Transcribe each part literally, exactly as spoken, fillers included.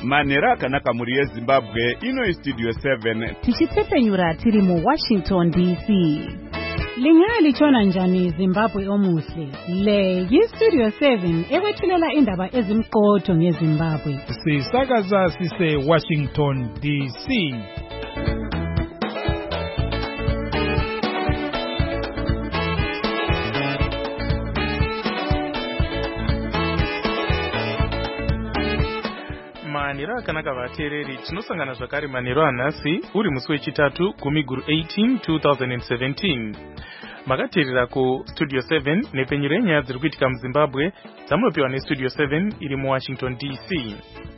Manera kanaka muri yeZimbabwe ino Studio seven. Tichitsepenyura tiri mu Washington D C. Lingali chona njani Zimbabwe omuhle. Le yi Studio seven ekwethulela indaba ezimqotho ngeZimbabwe. Sisakaza sise Washington D C. Manira kanaka vateereri tinosangana zvakare manheru anhasi uri musi wechitatu Gumiguru eighteen two thousand seventeen. Makateerera ku Studio seven nepenyero yenyaya dziri kuitika muZimbabwe dzamunopiwa neStudio seven iri muWashington D C.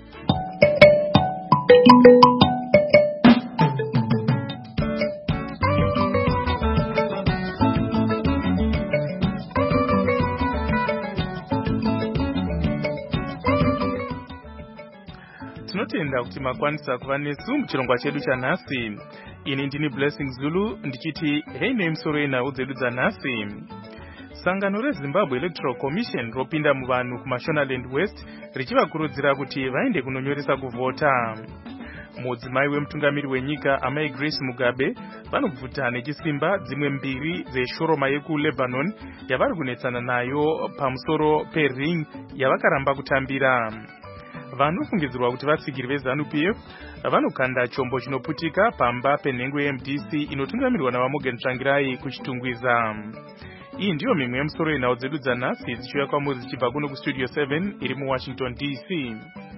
Tinotenda kuti makwanisa kuva nesu muchirongwa chedu chanhasi. Ini ndini Blessing Zulu ndichiti hei nemusoro yenhau dzedu dzanhasi. Sangano reZimbabwe Electoral Commission ropinda muvanhu kuMashonaland West richivakurudzira kuti vaende kunonyoresa kuvhota. Mudzimai wemutungamiri wenyika Amai Grace Mugabe vanobvuta nechisimba dzimwe mbiri dzeshoroma yekuLebanon yavari kunetsana nayo pamusoro pering yavakaramba kutambira. Vanofungidzirwa kuti vatsigiri veZanu P F vanokanda chombo chinoputika pamba penhengo yeM D C inotungamirwa naVamorgan Tsvangirai kuchitungwiza. Iyi ndiyo mimwe yemusoro yenhau dzedu dzanhasi dzichiuya kwamuri dzichibva kuno kuStudio seven iri muWashington D C.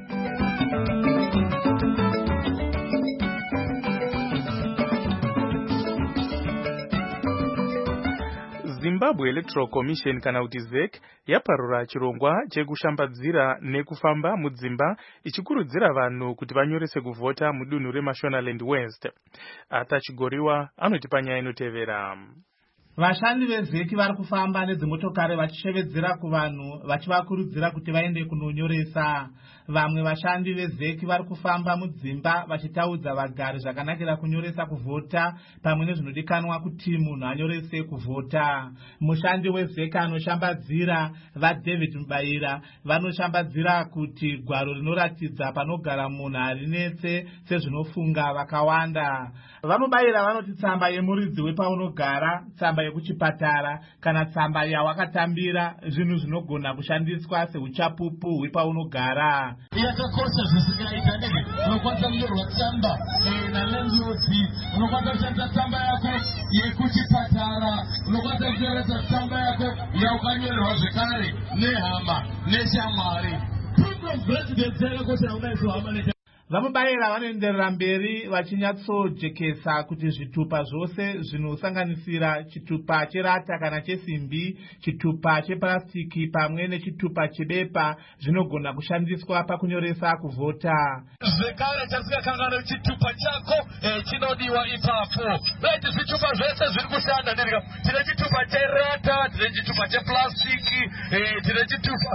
Zimbabwe Electoral Commission kana kuti Z E C yaparura chirongwa chekushambadzira nekufamba mudzimba ichikurudzira vanhu kuti vanyorese kuvhota mudunhu reMashonaland West. Ata Chigoriwa anoti panyaya inotevera. Vashandi vezeki vari kufamba nedzimotokari vachishevedzera kuvanhu vachivakurudzira kuti vaende kunonyoresa. Vamwe vashandi vezeki vari kufamba mudzimba vachitaudza vagari zvakanakira kunyoresa kuvhota pamwe nezvinodikanwa kuti munhu anyorese kuvhota. Mushandi wezeki anoshambadzira vaDavid Mubaira vanoshambadzira kuti gwaro rinoratidza panogara munhu harinetse sezvinofunga vakawanda. Vanobayira vanoti tsamba yemuridzi wepaunogara, tsamba yekuchipatara kana tsamba yawakatambira zvinhu zvinogona kushandiswa seuchapupu hwepaunogara. Yakakosha zvisingaita nege unokwanisa kunyorwa tsamba nalandlordzi, unokwanisa kushandisa tsamba yako yekuchipatara, unokwanisa kunyoresa tsamba yako yaukanyorerwa zvekare nehama neshamwari. Proof of residence yakakosha unaiso hama neshamwari. Vamubayira vanoenderera mberi vachinyatsojekesa kuti zvitupa zvose zvinosanganisira chitupa cherata kana chesimbi, chitupa chepurasitiki pamwe nechitupa chebepa zvinogona kushandiswa pakunyoresa kuvhota. Zvekare chasikakangana chitupa chako chinodiwa ipapo. Veti zvitupa zvese zviri kushanda ndirika. Tine chitupa cherata, tine chitupa chepurasitiki, tine chitupa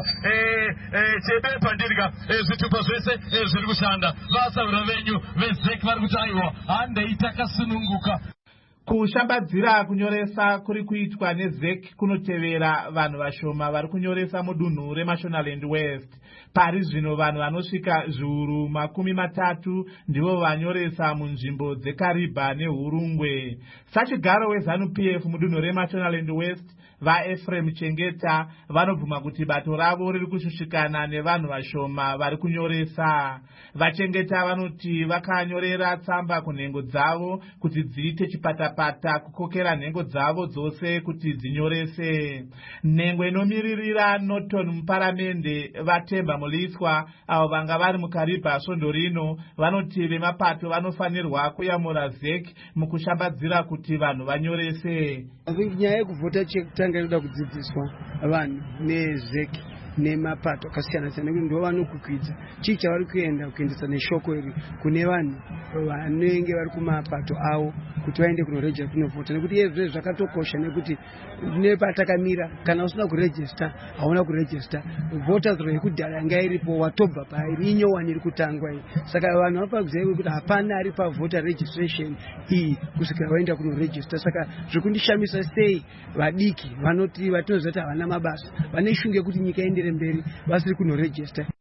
chebepa ndirika. Zvitupa zvese zviri kushanda. Vasa venyu vezeki vari kuti aiwa handei takasununguka. Kushambadzira kunyoresa kuri kuitwa neZeki kunotevera vanhu vashoma vari kunyoresa mudunhu reMashonaland West. Pari zvino vanhu vanosvika zviuru makumi matatu ndivo vanyoresa munzvimbo dzeKariba neHurungwe. Sachigaro weZanu P F mudunhu reMashonaland West vaEfrem Chengeta vanobvuma kuti bato ravo riri kushushikana nevanhu vashoma vari kunyoresa. Vachengeta vanoti vakanyorera tsamba kunhengo dzavo kuti dziite chipatapata kukokera nhengo dzavo dzose kuti dzinyorese. Nhengo inomiririra Norton muparamende vaTemba Muliswa avo vanga vari muKariba svondo rino vanoti vemapato vanofanirwa kuyamura ZEC mukushambadzira kuti vanhu vanyorese. Nyaya yekuvhota chekutanga inoda kudzidziswa vanhu neZEC nemapato akasiyana siyana nekuti ndivo vanokukwidza chii chavari kuenda kuendesa neshoko iri kune vanhu vanenge vari kumapato avo kuti vaende kunorejista kunovhota, nekuti iye zvese zvakatokosha nekuti nepatakamira kana usina kurejista hauna kurejista. Voters roll yekudhara yanga iripo watobva pairi inyowani iri kutangwa iyi. Saka vanhu vanofanira kuziva kuti hapana ari pavoter registration iyi kusvikira vaenda kunorejista. Saka zvekundishamisa sei vadiki vanoti vatinoziva kuti havana mabasa vane shungu yekuti nyika iendere mberi vasiri kunorejista.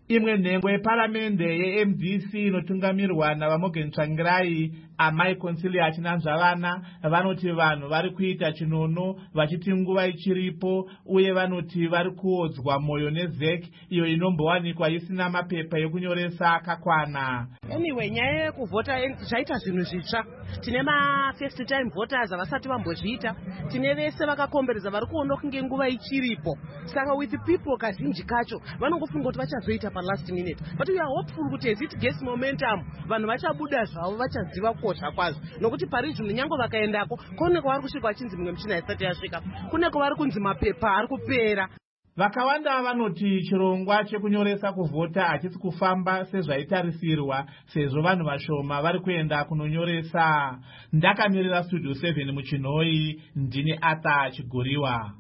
Imwe nhengo yeparamende ye-M D C inotungamirwa naVaMorgan Tsvangirai, amai Consilia Chinanzvavana, vanoti vanhu vari kuita chinono vachiti nguva ichiripo, uye vanoti vari kuodzwa mwoyo neZEC iyo inombowanikwa isina mapepa ekunyoresa akakwana. Anyway, nyaya yekuvhota zvaita zvinhu zvitsva. Tine ma first time voters avasati vambozviita. Tine vese vakakomberedza vari kuona kunge nguva ichiripo. Saka with the people kazhinji kacho vanongofunga kuti vachazoita pa last minute. But we are hopeful kuti as it gets momentum, vanhu vachabuda zvavo vachaziva kosha kwazvo. Nokuti parizvino nyango vakaendako, kone kwavari kusvika vachinzi mimwe michina haisati yasvika. Kune kwavari kunzi mapepa ari kupera. Vakawanda vanoti chirongwa chekunyoresa kuvhota hachisi kufamba sezvaitarisirwa, sezvo vanhu vashoma vari kuenda kunonyoresa. Ndakamirira Studio seven muchinhoi, ndini Arthur Chiguriwa.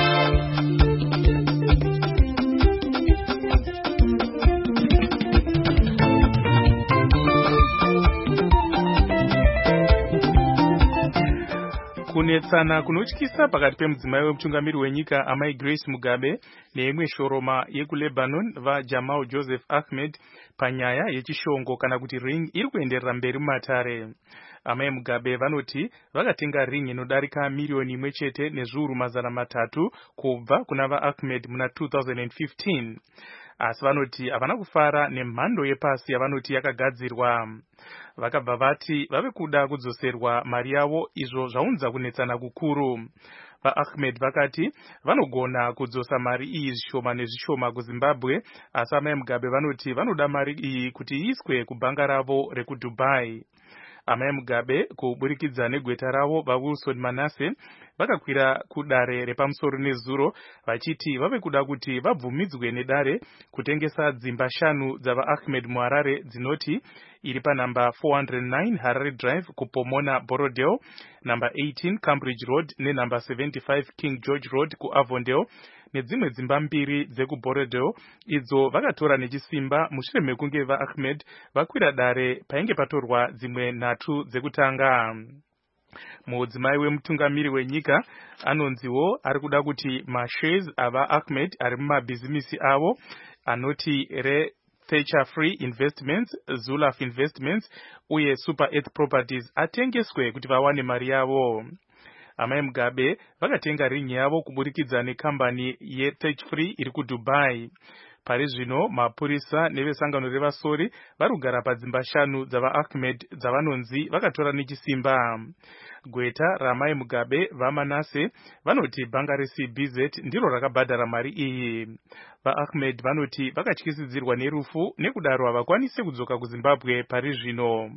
Kunetsana kunotyisa pakati pemudzimai wemutungamiri wenyika amai Grace Mugabe neimwe shoroma yekuLebanon vaJamal Joseph Ahmed panyaya yechishongo kana kuti ring iri kuenderera mberi mumatare. Amai Mugabe vanoti vakatenga ring inodarika milioni imwe chete nezviuru mazana matatu kubva kuna vaAhmed muna two thousand fifteen. Asi vanoti havana kufara nemhando yepasi yavanoti yakagadzirwa. Vakabva vati vave kuda kudzoserwa mari yavo, izvo zvaunza kunetsana kukuru. VaAhmed vakati vanogona kudzosa mari iyi zvishoma nezvishoma kuZimbabwe, asi amai Mugabe vanoti vanoda mari iyi kuti iiswe kubhanga ravo rekuDubai. Amai Mugabe kuburikidza negweta ravo vaWilson Manase vakakwira kudare repamusoro nezuro vachiti vave kuda kuti vabvumidzwe nedare kutengesa dzimba shanu dzavaAhmed muHarare dzinoti iri panamba four hundred nine Harare Drive kuPomona Borodale, number eighteen Cambridge Road nenumber seventy-five King George Road kuAvondale, nedzimwe dzimba mbiri dzekuBorodale idzo vakatora nechisimba mushure mekunge vaAhmed vakwira dare painge patorwa dzimwe nhatu dzekutanga. Mudzimai wemutungamiri wenyika anonziwo ari kuda kuti mashares avaAhmed ari mumabhizimisi avo anoti re Thatcher Free Investments, Zulaf Investments uye Super Earth Properties atengeswe kuti vawane mari yavo. Amai Mugabe vakatenga ring yavo kuburikidza nekambani yeThatcher Free iri kuDubai. Pari zvino mapurisa nevesangano revasori vari kugara padzimba shanu dzavaAhmed dzavanonzi vakatora nechisimba. Gweta ramai Mugabe vaManase vanoti bhanga reC B Z ndiro rakabhadhara mari iyi. VaAhmed vanoti vakatyisidzirwa nerufu nekudaro havakwanise kudzoka kuZimbabwe pari zvino.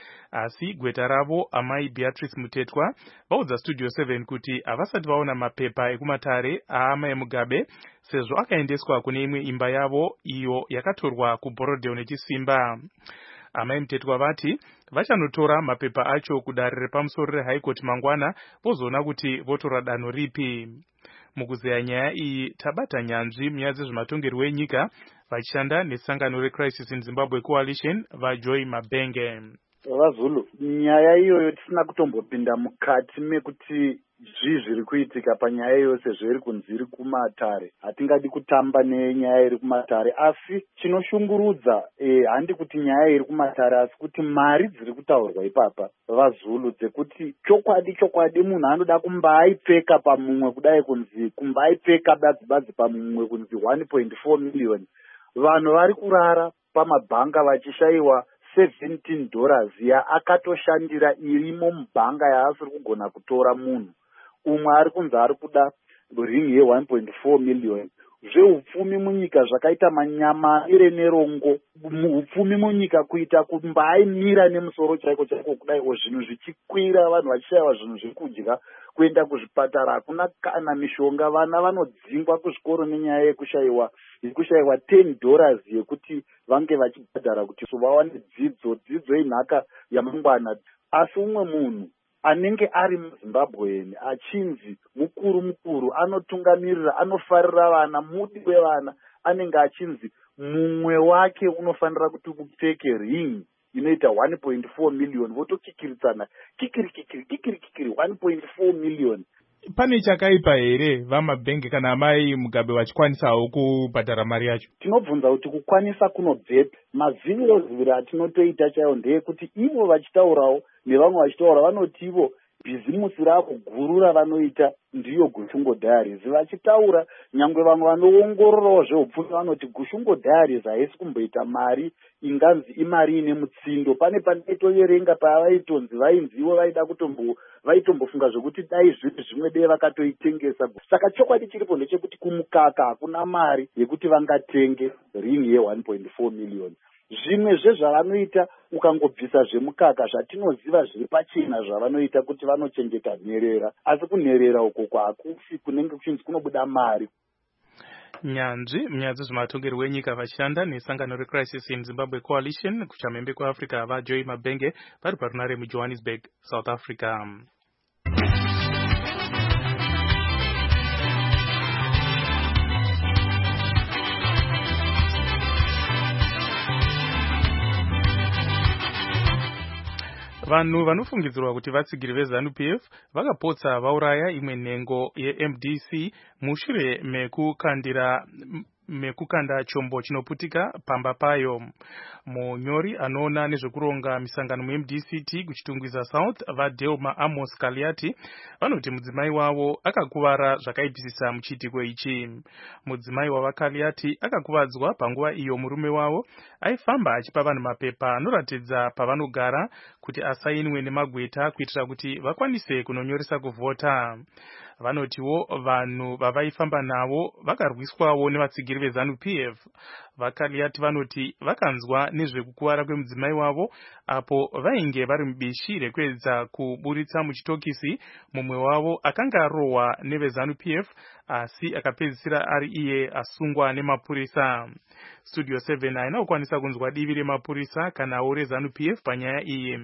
Asi gweta ravo amai Beatrice Mutetwa vaudza Studio seven kuti havasati vaona mapepa ekumatare aamai Mugabe sezvo akaendeswa kune imwe imba yavo iyo yakatorwa kuBorodale nechisimba. Amai Mutetwa vati vachanotora mapepa acho kudare repamusoro reHigh Court mangwana vozoona kuti votora danho ripi. Mukuzeya nyaya iyi tabata nyanzvi munyaya dzezvematongerwo enyika vachishanda nesangano reCrisis in Zimbabwe Coalition vaJoy Mabenge. VaZulu, nyaya iyoyo tisina kutombopinda mukati mekuti zvii zviri kuitika panyaya yose zviri kunzi iri kumatare. Hatingadi kutamba nenyaya iri kumatare, asi chinoshungurudza eh, handi kuti nyaya iri kumatare, asi kuti mari dziri kutaurwa ipapa VaZulu dzekuti chokwadi chokwadi munhu anoda kumbaipfeka pamumwe kudai kunzi kumbaipfeka badzi badzi pamumwe kunzi one point four million. Vanhu vari kurara pamabhanga vachishayiwa seventeen dollars ya akatoshandira irimo mubhanga yaasiri kugona kutora munhu. Umwe ari kunzi ari kuda ring ye one point four million. Zveupfumi munyika zvakaita manyama ire nerongo. Upfumi munyika kuita kumbaimira nemusoro chaiko chaiko kudai zvinhu zvichikwira, vanhu vachishayiwa zvinhu zvekudya, kuenda kuzvipatara hakuna kana mishonga, vana vanodzingwa kuzvikoro nenyaya yekushayiwa yekushayiwa ten dollars yekuti vange vachibhadhara kuti so vawane dzidzo dzidzo inhaka yamangwana. Asi umwe munhu anenge ari muZimbabwe achinzi mukuru mukuru anotungamirira anofarira vana mudi wevana anenge achinzi mumwe wake unofanira kuti kupfeke ring inoita one point four million, votokikiritsana kikiri kikiri kikiri kikiri one point four million. pane chakaipa here vamabhengi kana amai Mugabe vachikwanisawo kubhadhara mari yacho? Tinobvunza kuti kukwanisa kunobvepi. Maziviro ziviro atinotoita chaiwo ndeyekuti ivo vachitaurawo nevamwe vachitaura vanoti ivo bhizimusi ravo guru ravanoita ndiyo Gushungo Diaries. Vachitaura nyangwe vamwe vanoongororawo zveupfumi vanoti Gushungo Diaries haisi kumboita mari inganzi imari ine mutsindo. Pane pandaitoverenga pavaitonzi vainziwo vaida kutombo vaitombofunga zvokuti dai zviri zvimwe dei vakatoitengesa. Saka chokwadi chiripo ndechekuti kumukaka hakuna mari yekuti vangatenge ring ye one point four million. Zvimwe zvezvavanoita ukangobvisa zvemukaka zvatinoziva zviri pachena zvavanoita kuti vanochengeta nherera, asi kunherera uko kwakufi kunenge kuchinzi kunobuda mari. Nyanzvi munyaya dzezvematongerwo enyika vashanda nesangano reCrisis in Zimbabwe Coalition kuchamhembe kuAfrica vaJoy Mabhenge vari parunare muJohannesburg, South Africa. Vanhu vanofungidzirwa kuti vatsigiri veZANU-P F vakapotsa vauraya imwe nhengo yeM D C mushure mekukandira mekukanda chombo chinoputika pamba payo. Munyori anoona nezvekuronga misangano muM D C T kuchitungwiza South vaDelma Amos Kaliati vanoti mudzimai wavo akakuvara zvakaipisisa muchiitiko ichi. Mudzimai wavaKaliati akakuvadzwa panguva iyo murume wavo aifamba achipa vanhu mapepa anoratidza pavanogara kuti asainwe nemagweta kuitira kuti vakwanise kunonyoresa kuvhota. Vanotiwo vanhu vavaifamba navo vakarwiswawo nevatsigiri veZANU-P F. VaKaliati vanoti vakanzwa nezvekukuvara kwemudzimai wavo apo vainge vari mubishi rekuedza kuburitsa muchitokisi mumwe wavo akanga arohwa neveZANU-P F asi akapedzisira ari iye asungwa nemapurisa. Studio seven haina kukwanisa kunzwa divi remapurisa kanawo reZANU-P F panyaya iyi.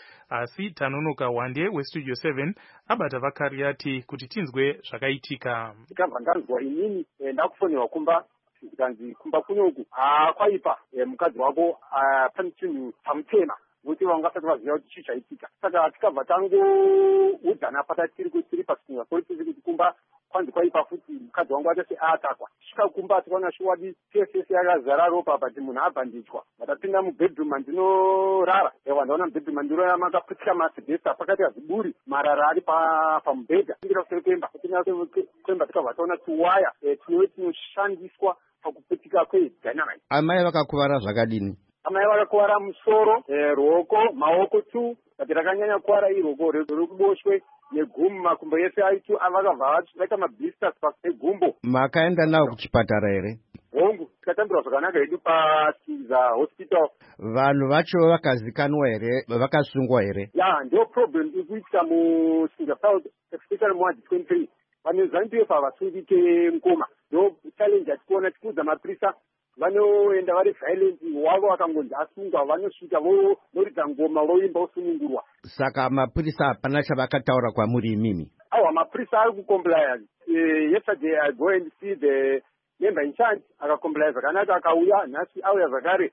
Asi Tanonoka Wande weStudio seven abata vaKaliati kuti tinzwe zvakaitika. Ndikabva ndanzwa inini ndakufonera kumba zikanzi kumba kunoku kwaipa mukadzi wako pane chinhu pamutema kuti vangasati vaziva kuti chii chaitika. Saka tikabva tangoudzana pakati tiri tiri pasikunga kuti kuti kumba kwanzi kwaipa futi mukadzi wangu achati atakwa. Svika kumba tikaona shuwadi sese yakazara ropa but munhu abhandichwa. Ndapinda mubedroom ndinorara. Ewa ndaona mubedroom ndinora makaputika masibhesta pakati haziburi marara ari pamubhedha. Ndira kuseri kwemba. Kwemba tikabva taona tuwaya tunove tunoshandiswa pakuputika kwedynamite. Amai vakakuvara zvakadini? Amai vakakuvara musoro, ruoko, maoko tu. Kuti rakanyanya kuvara iroko rekuboshwe negumu makumbo ese aitu avakabva vaita mablisters pegumbo. Makaenda nawo kuchipatara here? Hongu, tikatambirwa zvakanaka hedu paSkiza hospital. Vanhu vacho vakazikanwa here, vakasungwa here? Ya, ndio problem ikuitika muSkiza South, especially muwadhi twenty-three. Vanhu ZANU-P F havasungike mukoma. Ndio challenge atikuona tikuudza mapurisa vanoenda vari violent wavo vakangonzi asungwa vanosvika voridza ngoma voimba vosunungurwa. Saka mapurisa hapana chavakataura kwamuri imimi? Awa mapurisa ari kucomplya. Yesterday I go and see the member in charge akacomply zvakanaka akauya nhasi auya zvakare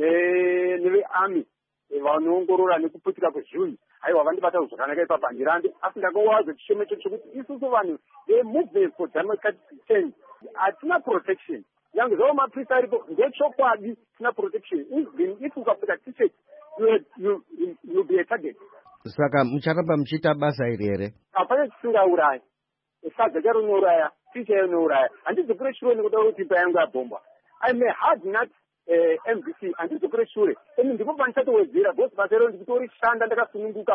nevearmy vanoongorora nekuputika kwezviunyu. Aiwa vandibata zvakanaka ipapo ndirande asi ndakowazve chishomecho chokuti isusu vanhu movement for democratic change hatina protection. Yangu zvawo mapurisa aripo ndechokwadi tina protection. If ukapfuta t-shirt you you be a target. Saka mucharamba muchiita basa iri here? Hapana chisingaurayi. Sadza charo nouraya, ticha inouraya. Handizokure shure nekuda kuti imba yangu yabhombwa. I'm a hard nut M V C handizokure shure. Eni ndipo panichatowedzera because basa iro ndikutorishanda ndakasununguka.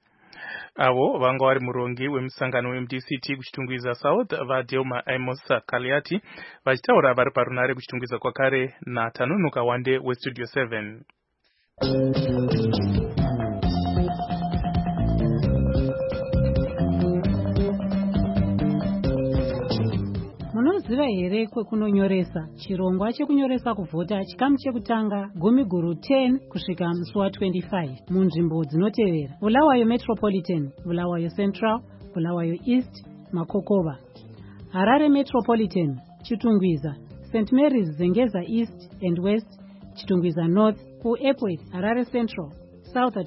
Avo vanga vari murongi wemusangano weM D C T kuchitungwiza South vaDelma Amos Kaliati vachitaura vari parunare kuchitungwiza kwakare naTanonoka Wande weStudio seven. Munoziva here kwekunonyoresa chirongwa chekunyoresa kuvhota chikamu chekutanga gumi guru ten kusvika musi wa twenty-five munzvimbo dzinotevera: Bulawayo Metropolitan, Bulawayo Central, Bulawayo East, Makokova; Harare Metropolitan, Chitungwiza, Saint Mary's Zengeza East and West, Chitungwiza North, kuEpworth, Harare Central, Southampton,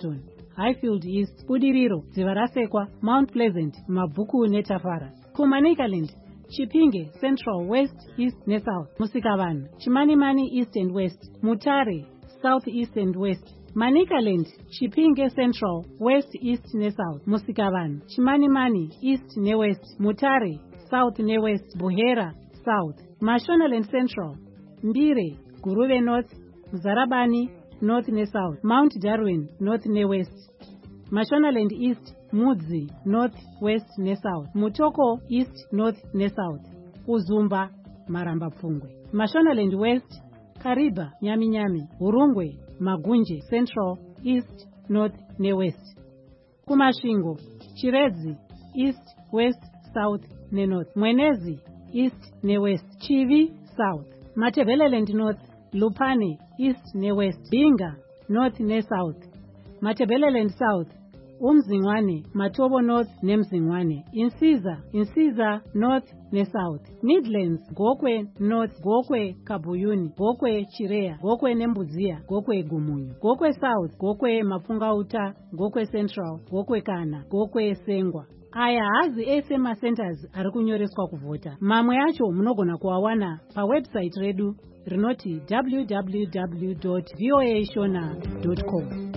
Highfield East, Budiriro, Dziva Rasekwa, Mount Pleasant, Mabvuku neTafara. Kumanicaland, Chipinge, Central, West, East neSouth, Musikavanhu, Chimanimani, East and West, Mutare, South, East and West. Manicaland, Chipinge Central, West, East neSouth, Musikavanhu, Chimanimani, East ne West, Mutare, South ne West, Buhera, South, Mashonaland Central, Mbire, Guruve North, Zarabani, North ne South, Mount Darwin, North ne West, Mashonaland East, Mudzi, North, West ne South, Mutoko, East, North ne South, Uzumba, Maramba Pfungwe, Mashonaland West, Kariba, Nyami Nyami, Urungwe, Magunje, Central, East, North ne West. Kumashingo, Chiredzi, East, West, South ne North. Mwenezi, East ne West. Chivi, South. Matebeleland North, Lupane, East ne West. Binga, North ne South. Matebeleland South, Umzingwane, Matobo North ne Mzingwane. Insiza, Insiza North ne South. Midlands, Gokwe North, Gokwe Kabuyuni, Gokwe Chirea, Gokwe Nembuzia, Gokwe Gumunyu. Gokwe South, Gokwe Mapungauta, Gokwe Central, Gokwe Kana, Gokwe Sengwa. Aya hazi ese ma centers ari kunyoreswa kuvhota. Mamwe acho munogona kuawana pa website redu rinoti w w w dot voa shona dot com.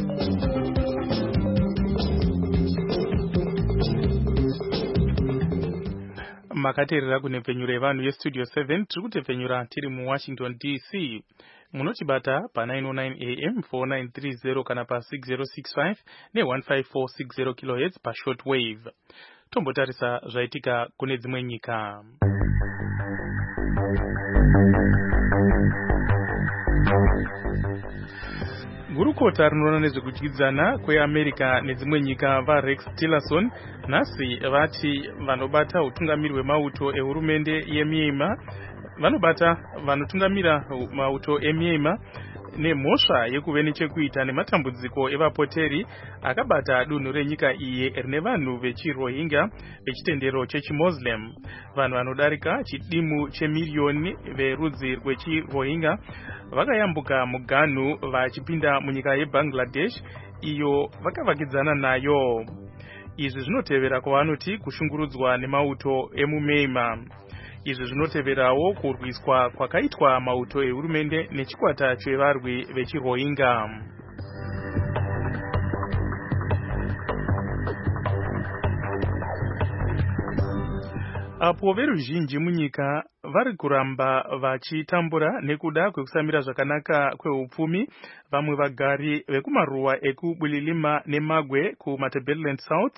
Makaterera kunepfenyura yevanhu yestudio seven tiri kutepfenyura tiri muWashington D C. Munotibata pa nine oh nine A M four nine three zero kana pa six zero six five ne one five four six zero kilohertz pa shortwave. Tombotarisa zvaitika kune dzimwe nyika. Gurukota rinoona nezvekudyidzana kweAmerica nedzimwe nyika vaRex Tillerson nhasi vati vanobata utungamiri hwemauto ehurumende yeMyanmar vanobata vanotungamira mauto eMyanmar nemhosva yekuve nechekuita nematambudziko evapoteri akabata dunhu renyika iyi rine vanhu vechiRohingya vechitendero chechiMuslim. Vanhu vanodarika chidimu chemiliyoni verudzi rwechiRohingya vakayambuka muganhu vachipinda munyika yeBangladesh iyo vakavakidzana nayo. Izvi zvinotevera kwavanoti kushungurudzwa nemauto emuMyanmar. Izvi zvinoteverawo kurwiswa kwakaitwa mauto ehurumende nechikwata chevarwi vechiRohingya. Apo veruzhinji munyika vari kuramba vachitambura nekuda kwekusamira zvakanaka kweupfumi, vamwe vagari vekumaruwa ekubulilima nemagwe kuMatebeleland South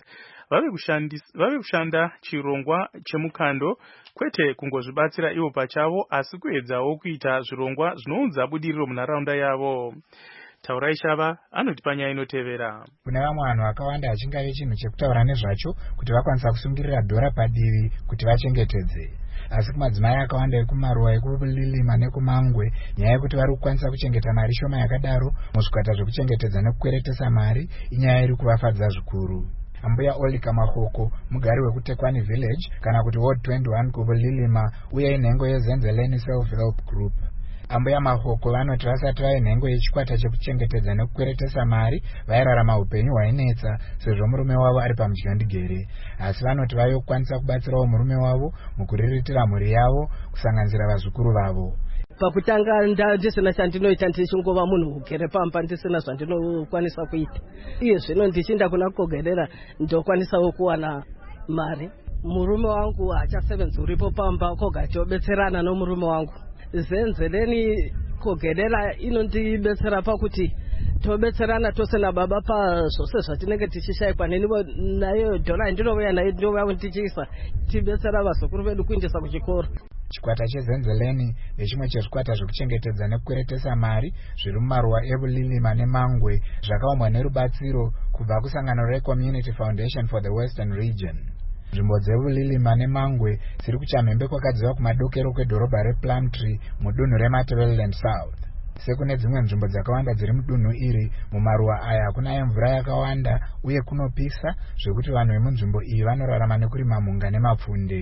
vave kushanda chirongwa chemukando kwete kungozvibatsira ivo pachavo asi kuedzawo kuita zvirongwa zvinounza budiriro munharaunda yavo. Taurai Shava anoti panyaya inotevera. Kune vamwe vanhu vakawanda achingave chinhu chekutaura nezvacho kuti vakwanisa kusungirira dhora padivi kuti vachengetedze. Asi kumadzimai akawanda ekumaruwa ekubulilima nekumangwe, nyaya yekuti vari kukwanisa kuchengeta mari shoma yakadaro muzvikwata zvekuchengetedza nekukweretesa mari inyaya iri kuvafadza zvikuru. Ambuya Olika Mahoko, mugari wekuTekwani Village kana kuti Ward twenty-one kubulilima uye inhengo yeZenzeleni Self-Help Group. Ambuya Mahoko vanoti vasati vaye nhengo yechikwata chekuchengetedza nekukweretesa mari vairarama upenyu hwainetsa sezvo murume wavo ari pamudyondigere, asi vanoti vave kukwanisa kubatsirawo murume wavo mukuriritira mhuri yavo kusanganisira vazukuru vavo. Pakutanga ndisina chandinoita ndichingova munhu ugere pamba ndisina zvandinokwanisa kuita. Iye zvino ndichinda kuna kugogerera ndokwanisawo kuwana mari. Murume wangu hachasevenzi uripo pamba koga tobetserana nomurume wangu. Zenzeleni kugogerera inondibetsera pakuti tobetserana tose nababa pazvose zvatinenge tichishayikwa nenivo nayo dhora ndinovouya nayo ndovavo tichiisa tibetsera vazukuru vedu kuendesa kuchikoro. Chikwata cheZenzeleni nechimwe chezvikwata zvekuchengetedza nekukweretesa mari zviri mumaruwa ebulilima nemangwe zvakaumwa nerubatsiro kubva kusangano reCommunity Foundation for the Western Region. Nzvimbo dzebulilima nemangwe dziri kuchamhembe kwakadziva kumadokero kwedhorobha rePlumtree mudunhu reMatebeleland South. Sekune dzimwe nzvimbo dzakawanda dziri mudunhu iri, mumaruwa aya hakunaye mvura yakawanda uye kunopisa zvekuti vanhu vemunzvimbo iyi vanorarama nekurima mhunga nemapfunde.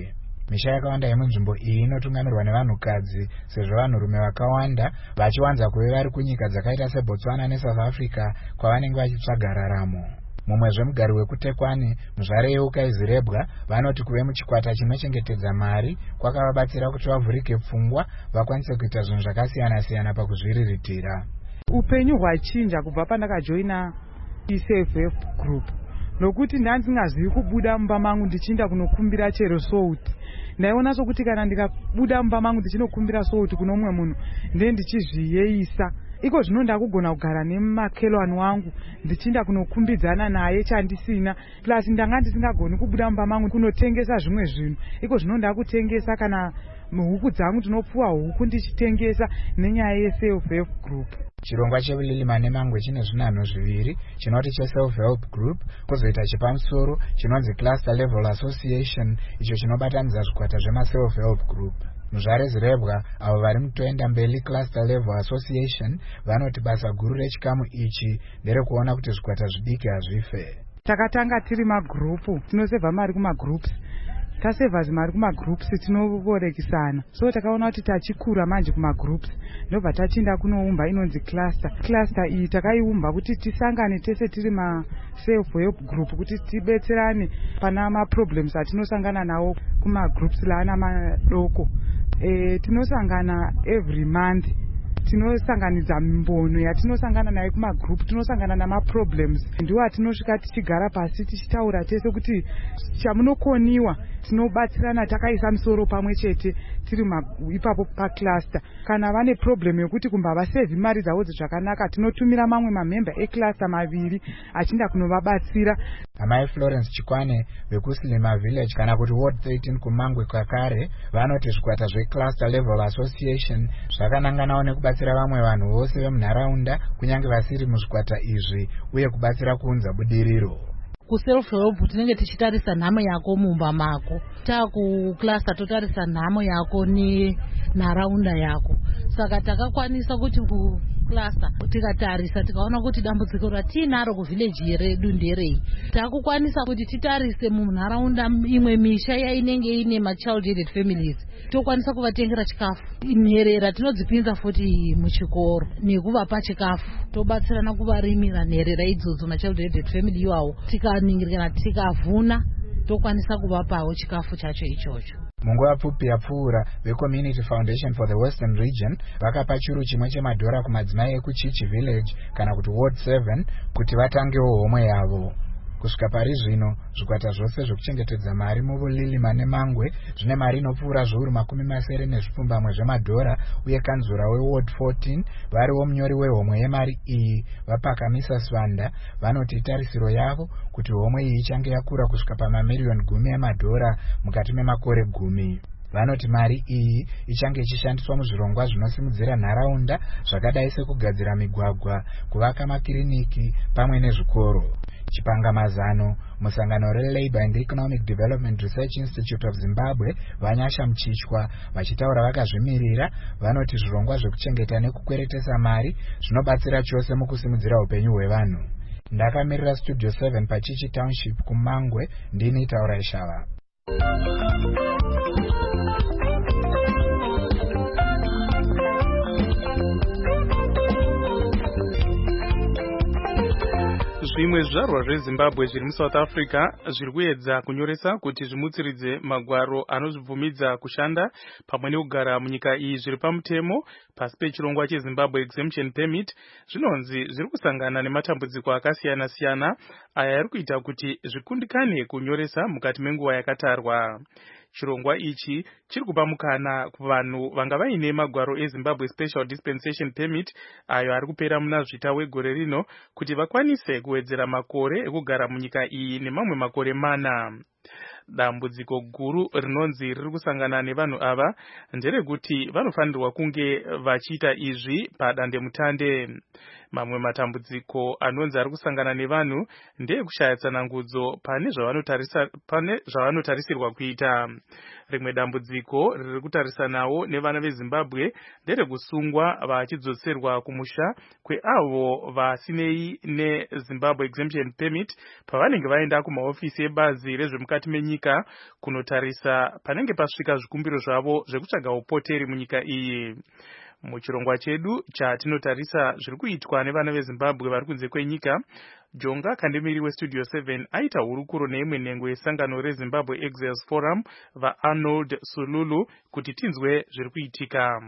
Misha yakawanda yemunzvimbo iyi inotungamirwa nevanhukadzi sezvo vanhurume vakawanda vachiwanza kuve vari kunyika dzakaita seBotswana neSouth Africa kwavanenge vachitsvaga raramo. Mumwezve mugari wekuTekwani, muzvare yeuKaizirebwa, vanoti kuve muchikwata chinochengetedza mari kwakavabatsira kuti vavhurike pfungwa vakwanise kuita zvinhu zvakasiyana siyana pakuzviriritira. Upenyu hwachinja kubva pandakajoina iSelf Help Group nokuti ndandingazivi kubuda mumba mangu ndichienda kunokumbira chero souti. Ndaiona sokuti kana ndikabuda mumba mangu ndichinokumbira souti kuno mumwe munhu ndiye ndichizviyeisa. Iko zvino ndakugona kugara nemakelwani wangu ndichienda kunokumbidzana naye chandisina, plus ndanga ndisingagoni kubuda mumba mangu kunotengesa zvimwe zvinhu. Iko zvino ndakutengesa kana huku dzangu ndinopfuwa huku ndichitengesa nenyaya yeSelf Help Group. Chirongwa cheBulilima neMangwe chine zvinhanho zviviri, chinoti cheSelf Help Group, kwozoita chepamusoro chinonzi Cluster Level Association, icho chinobatanidza zvikwata zvemaSelf Help Group. Muzvare Zirebwa, avo vari mutoenda mberi Cluster Level Association, vanoti basa guru rechikamu ichi nderekuona kuti zvikwata zvidiki hazvife. Takatanga tiri magrupu, tinosevha mari kumagroups. Tasevha zimari kumagroups tinovorekisana. So takaona kuti tachikura manje kumagroups, ndobva tachinda kunoumba inonzi cluster. Cluster iyi takaiumba kuti tisangane tese tiri ma self help group kuti tibetserane pana ma problems atinosangana nawo kumagroups laana madoko. E, tinosangana every month. Tinosanganidza mbono yatinosangana nayo kumagroup, tinosangana namaproblems. Ndiwo atinosvika tichigara pasi tichitaura tese kuti chamunokoniwa tinobatsirana takaisa musoro pamwe chete tiri ipapo pacluster. Kana vane problem yokuti kumba vasevhi mari dzavo zvakanaka, tinotumira mamwe mamemba ecluster maviri achinda kunovabatsira. Amai Florence Chikwane vekuSilima Village kana kuti Ward thirteen kuMangwe Kakare vanoti zvikwata zveCluster Level Association zvakananganawo nekubatsira vamwe vanhu vose vemunharaunda kunyange vasiri muzvikwata izvi uye kubatsira kuunza budiriro. Kuself help tinenge tichitarisa nhamo yako mumba mako, takucluster totarisa nhamo yako nenharaunda yako. Saka takakwanisa kuti kucluster tikatarisa tikaona kuti dambudziko ratinaro kuvillage redu nderei, takukwanisa kuti titarise munharaunda imwe misha yainenge ine machild aided families, tokwanisa kuvatengera chikafu. Nherera tinodzipinza futi muchikoro nekuvapa chikafu, tobatsirana kuvarimira nherera idzodzo machild aided family iwawo, tikaningirana tikavhuna tokwanisa kuvapawo chikafu chacho ichocho. Munguva pfupi yapfuura, veCommunity Foundation for the Western Region vakapa churu chimwe chemadhora kumadzimai ekuChichi Village kana kuti Ward seven kuti vatangewo homwe yavo. Kusvika pari zvino, zvikwata zvose zvokuchengetedza mari muBulilima neMangwe zvine mari inopfuura zviuru makumi masere nezvipfumbamwe zvemadhora, uye kanzura weWard fourteen variwo munyori wehomwe yemari iyi vapakamisa Swanda vanoti itarisiro yavo kuti homwe iyi ichange yakura kusvika pamamiliyoni gumi emadhora mukati memakore gumi. Vanoti mari iyi ichange ichishandiswa muzvirongwa zvinosimudzira nharaunda zvakadai sekugadzira migwagwa, kuvaka makiriniki pamwe nezvikoro. Chipangamazano, musangano reLabour and Economic Development Research Institute of Zimbabwe vanyasha Mchichwa vachitaura vakazvimirira vanoti zvirongwa zvekuchengeta nekukweretesa mari zvinobatsira chose mukusimudzira upenyu hwevanhu. Ndakamirira Studio seven paChichi Township kuMangwe, ndini Taura Ishava. Zvimwe zvizvarwa zveZimbabwe zviri muSouth Africa zviri kuedza kunyoresa kuti zvimutsiridze magwaro anozvibvumidza kushanda pamwe nekugara munyika iyi zviri pamutemo pasi pechirongwa cheZimbabwe Exemption Permit. Zvinonzi zviri kusangana nematambudziko akasiyana siyana aya ari kuita kuti zvikundikane kunyoresa mukati menguva yakatarwa. Chirongwa ichi chiri kupa mukana kuvanhu vanga vaine magwaro eZimbabwe Special Dispensation Permit ayo ari kupera muna zvita wegore rino kuti vakwanise kuwedzera makore ekugara munyika iyi nemamwe makore mana. Dambudziko guru rinonzi riri kusangana nevanhu ava nderekuti vanofanirwa kunge vachiita izvi padandemutande. Mamwe matambudziko anonzi ari kusangana nevanhu ndeyekushaya tsanangudzo pane zvavanotarisa pane zvavanotarisirwa kuita. Rimwe dambudziko riri kutarisanawo nevana veZimbabwe nderekusungwa vachidzotserwa kumusha kweavo vasinei neZimbabwe Exemption Permit pavanenge vaenda kumaofisi ebazi rezvemukati menyika kwenyika kunotarisa panenge pasvika zvikumbiro zvavo zvekutsvaga upoteri munyika iyi. Muchirongwa chedu chatinotarisa zviri kuitwa nevana veZimbabwe vari kunze kwenyika, Jonga Kandemiri weStudio seven aita hurukuro neimwe nhengo yesangano reZimbabwe Exiles Forum vaArnold Sululu kuti tinzwe zviri kuitika.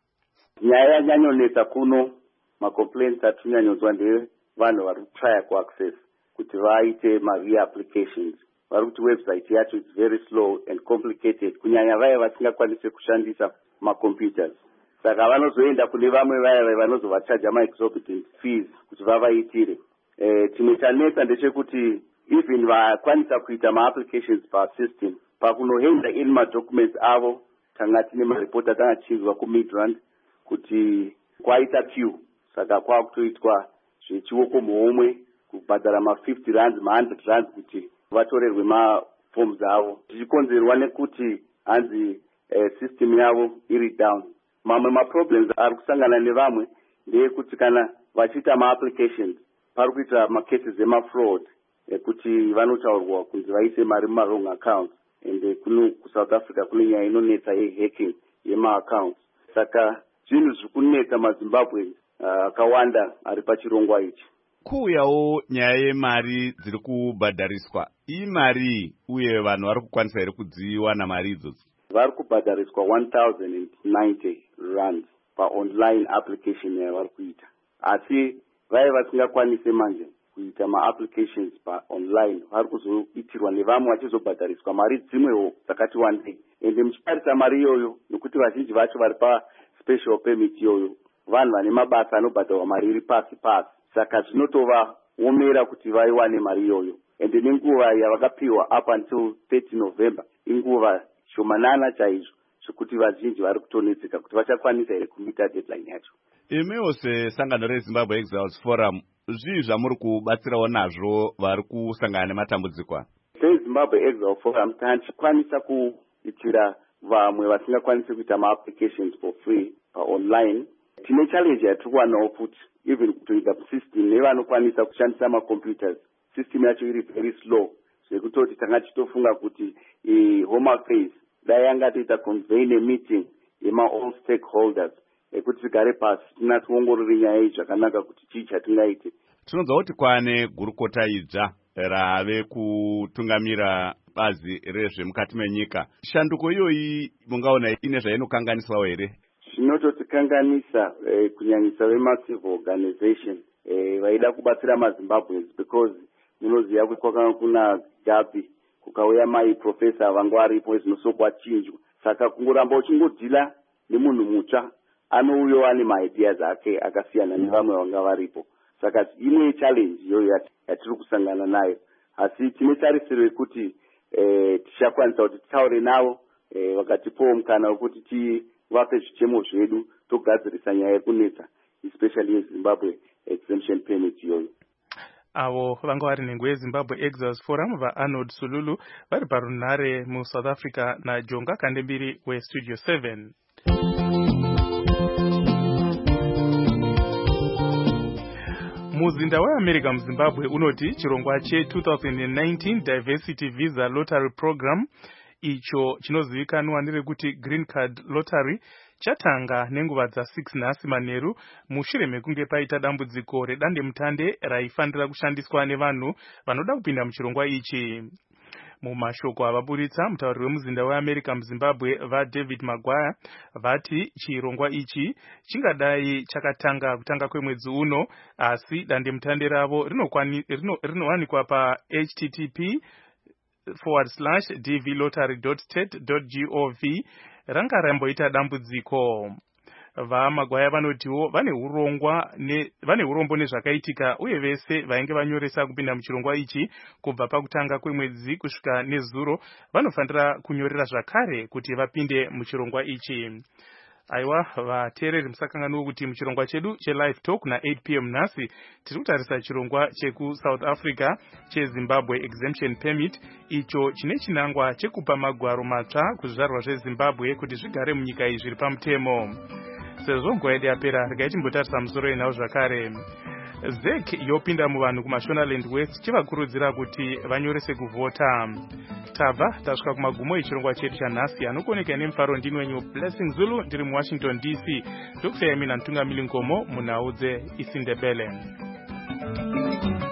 Nyaya yanyanyonetsa kuno macomplaints atinyanyonzwa ndevanhu vari kutraya kuaccess kuti vaite ma-reapplications. Vari kuti website yacho is very slow and complicated kunyanya vaya vasingakwanise kushandisa macomputers. Saka vanozoenda kune vamwe vaya vanozovachaja ma-exorbitant fees kuti vavaitire. Eh, chimwe chanetsa ndechekuti even vakwanisa kuita ma-applications pa-system pakunoenda in ma-documents avo tanga tine maripoti atanga chinzwa kuMidrand kuti kwaita queue. Saka kwakutoitwa zvechioko muhomwe kubhadhara ma-fifty rands ma-one hundred rands kuti vatorerwe ma-forms avo. Zvichikonzerwa nekuti hanzi eh, system yavo iri down. Mamwe ma-problems ari kusangana nevamwe ndeyekuti kana vachiita ma-applications pari kuita ma-cases ema-fraud ekuti vanotaurwa kunzi vaise mari muma-wrong accounts ende kuno kuSouth Africa kune nyaya inonetsa ye-hacking yema-accounts. Saka zvinhu zviri kunetsa maZimbabwe akawanda uh, ari pachirongwa ichi. Kuuyawo nyaya yemari dziri kubhadhariswa, imari uye vanhu vari kukwanisa here kudziwana mari idzodzo? Vari kubhadhariswa one thousand ninety rand pa-online application yavari kuita. Asi vaya vasingakwanise manje kuita ma-applications pa-online vari kuzoitirwa nevamwe vachizobhadhariswa mari dzimwewo dzakati wandei. Ende muchitarisa mari iyoyo nokuti vazhinji vacho vari pa-special permit iyoyo vanhu vane mabasa anobhadharwa mari iri pasi pasi. Saka zvinotovaomera kuti vaiwane mari iyoyo. Ende nenguva yavakapiwa up until thirty November inguva shomanana chaizvo zvekuti vazhinji vari kutonetseka kuti vachakwanisa here kumita deadline yacho. Imewo sesangano reZimbabwe Exiles Forum, zvii zvamuri kubatsirawo nazvo vari kusangana nematambudziko? SeZimbabwe Exiles Forum tichikwanisa kuitira vamwe vasingakwanise kuita ma-applications for free pa-online. Tine challenge yatiri kuwanawo futi even kutoita system nevanokwanisa kushandisa ma-computers. System yacho iri very slow zvekutoti tanga tichitofunga kuti home affairs dai yanga toita convene meeting yema-all stakeholders ekuti tigare pasi tina tiongorore nyaya iyi zvakanaka kuti chii chatingaite. Tinonzwa kuti kwane gurukota idzva rave kutungamira bazi rezvemukati menyika. Shanduko iyoyi mungaona ine zvainokanganisawo here? Zvinototikanganisa eh, kunyanyisa vema-civil organization eh, vaida kubatsira maZimbabweans because munoziva kuti kwakanga kuna gapi kukauya mai profesa vangu varipo zvinosokwa chinjwa. Saka kungoramba uchingodhila nemunhu mutsva anouyo ane maideas ake akasiyana nevamwe vanga varipo. Saka imwe challenge iyoyo yatiri kusangana nayo. Asi tine tarisiro yekuti eh, tichakwanisa kuti titaure navo eh, vakatipowo mukana wekuti tivape zvichemo zvedu togadzirisa nyaya yekunetsa especially yeZimbabwe exemption permit iyoyo. Avo vanga vari nhengo yeZimbabwe Exiles Forum vaArnold Sululu vari parunhare muSouth Africa naJonga Kandemiri weStudio seven. Muzinda weAmerica muZimbabwe unoti chirongwa che-twenty nineteen Diversity Visa Lottery Program icho chinozivikanwa nerekuti Green Card Lottery chatanga nenguva dza-six nhasi manheru mushure mekunge paita dambudziko redandemutande raifanira kushandiswa nevanhu vanoda kupinda muchirongwa ichi. Mumashoko avaburitsa mutauri wemuzinda weAmerica muZimbabwe vaDavid Maguire vati chirongwa ichi chingadai chakatanga kutanga kwemwedzi uno, asi dandemutande ravo rinowanikwa pa h t t p forward slash d v lottery dot state dot gov ranga ramboita dambudziko. VaMaguire vanotiwo vane urongwa ne vane urombo nezvakaitika uye vese vainge vanyoresa kupinda muchirongwa ichi kubva pakutanga kwemwedzi kusvika nezuro vanofanira kunyorera zvakare kuti vapinde muchirongwa ichi. Aiwa vateereri musakanganwa kuti muchirongwa chedu chelive talk na eight p m nhasi tiri kutarisa chirongwa chekuSouth Africa cheZimbabwe exemption permit icho chine chinangwa chekupa magwaro matsva kuzvizvarwa zveZimbabwe kuti zvigare munyika iyi zviri pamutemo. Sezvo nguva yedu yapera regai timbotarisa musoro yenhau zvakare. Z E C yopinda muvanhu kuMashonaland West chivakurudzira kuti vanyorese kuvhota. tabva tasvika kumagumo echirongwa chedu chanhasi. Anokoneka nemufaro ndini wenyu Blessing Zulu ndiri muWashington D C. Ndokusiyai mina Ntungamili Ngomo munhau dzeIsindebele.